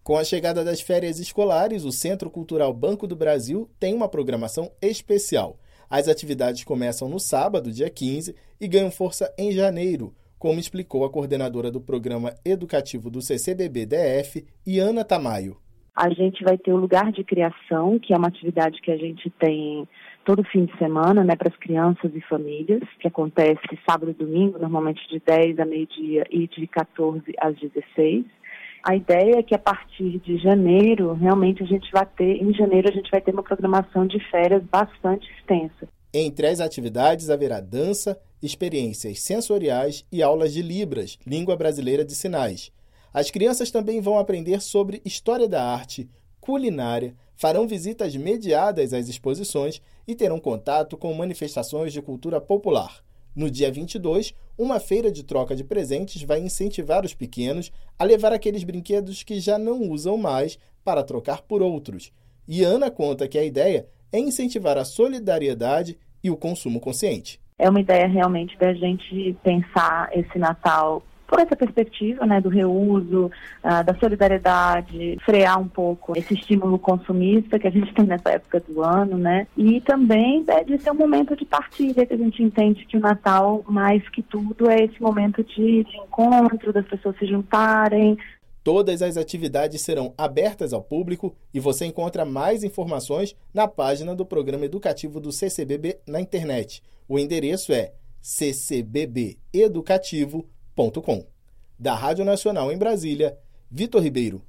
Com a chegada das férias escolares, o Centro Cultural Banco do Brasil tem uma programação especial. As atividades começam no sábado, dia 15, e ganham força em janeiro, como explicou a coordenadora do Programa Educativo do CCBB-DF, Iana Tamayo. A gente vai ter o Lugar de Criação, que é uma atividade que a gente tem todo fim de semana, para as crianças e famílias, que acontece sábado e domingo, normalmente de 10 a meio-dia e de 14 às 16. A ideia é que a partir de janeiro, realmente a gente vai ter uma programação de férias bastante extensa. Entre as atividades haverá dança, experiências sensoriais e aulas de Libras, língua brasileira de sinais. As crianças também vão aprender sobre história da arte, culinária, farão visitas mediadas às exposições e terão contato com manifestações de cultura popular. No dia 22, uma feira de troca de presentes vai incentivar os pequenos a levar aqueles brinquedos que já não usam mais para trocar por outros. E Ana conta que a ideia é incentivar a solidariedade e o consumo consciente. É uma ideia realmente da gente pensar esse Natal por essa perspectiva, do reuso, da solidariedade, frear um pouco esse estímulo consumista que a gente tem nessa época do ano, e também de ser um momento de partilha, que a gente entende que o Natal, mais que tudo, é esse momento de encontro, das pessoas se juntarem. Todas as atividades serão abertas ao público e você encontra mais informações na página do Programa Educativo do CCBB na internet. O endereço é ccbbeducativo.com. Da Rádio Nacional em Brasília, Vitor Ribeiro.